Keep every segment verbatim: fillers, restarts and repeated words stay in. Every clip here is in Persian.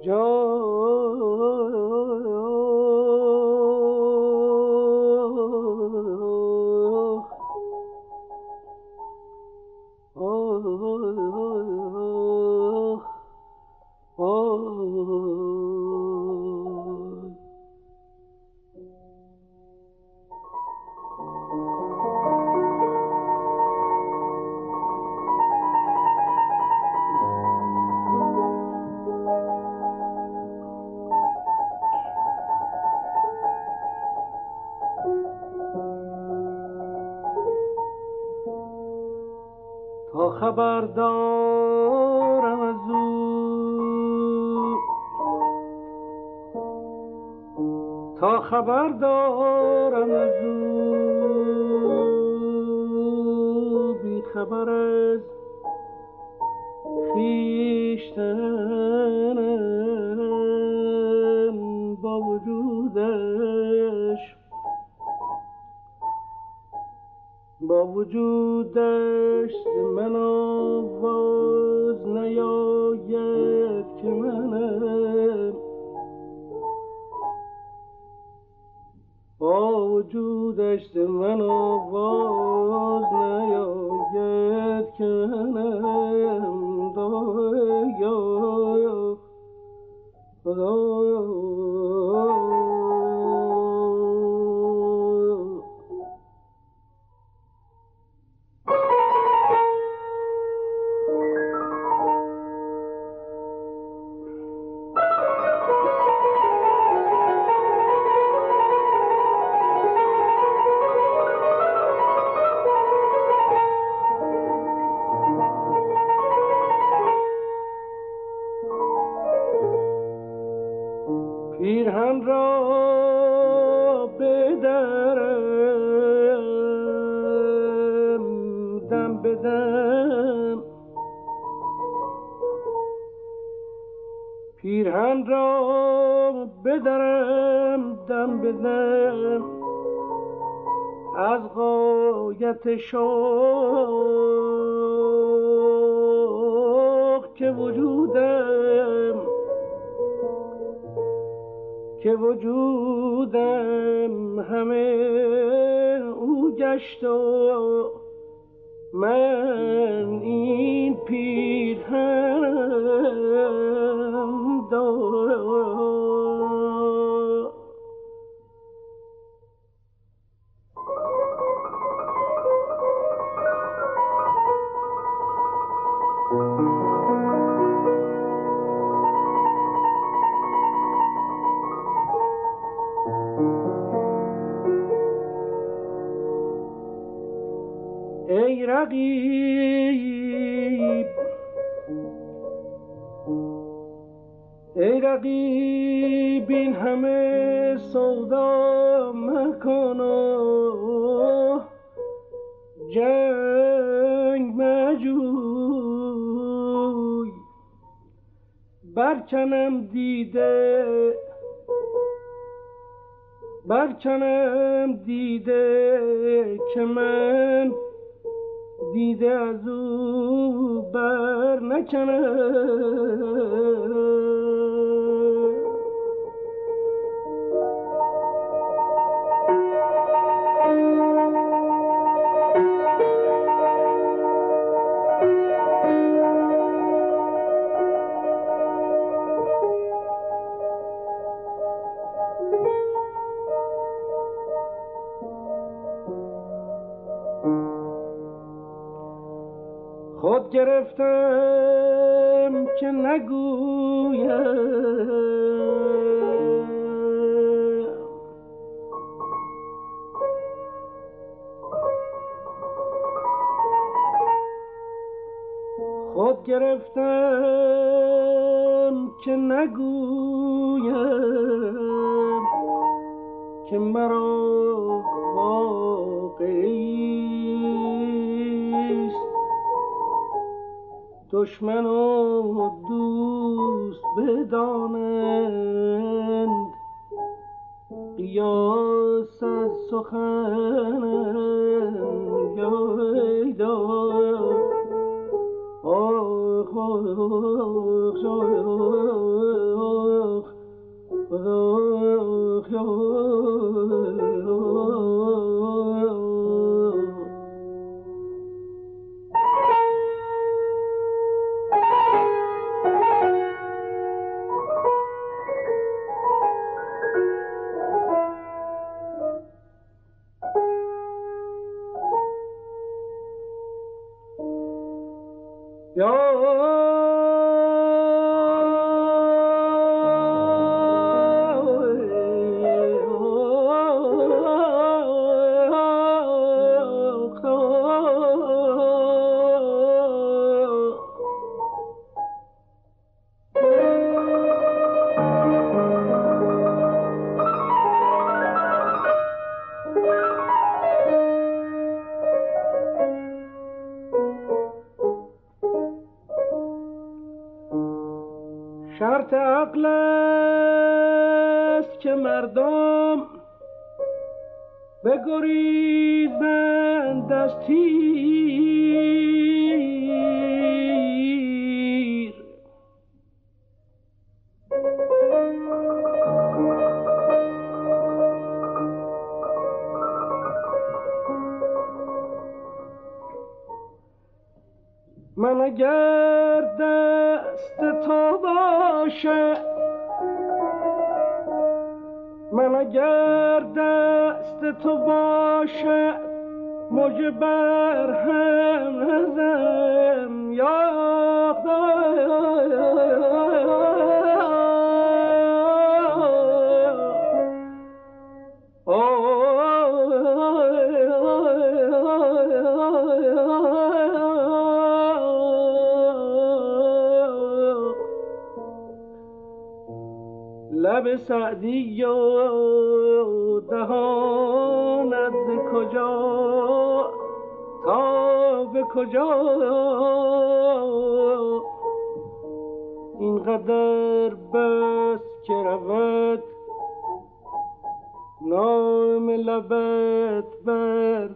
تا خبر دارم از او، تا خبر دارم از او، بی خبر از خویشتنم، با وجودش با وجودش من آواز نیاید که منم، با وجودش من آواز نیاید که منم، دایا خدایا. پیرهن را بدرم دم بدم، پیرهن را بدرم دم بدم، از غایت شوق که وجودم که وجودم همه او گشت و من این پیرهنم دارم. ای رقیب ای رقیب این همه سودا مکن و جنگ مجوی، برکنم دیده برکنم دیده که من دیده از او بر نکنم. خود گرفتم که نگویم، خود گرفتم که نگویم که مرا واقعیست دشمن و دوست بدانند قیاس از سخنم یا ایدا آخ آخ آخ شرط عقل است که مردم بگریزند از تیر. من اگر دست تو باشه، من اگر دست تو باشه، مژه بر هم نزن یا لب سعدی و دهانت ز کجا تا به کجا اینقدر بس که رود نام لبت بر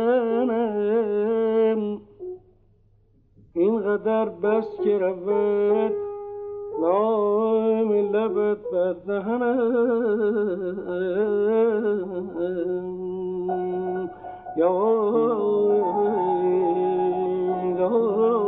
دهنم، اینقدر بس که رود نام لبت بر دهنم. یا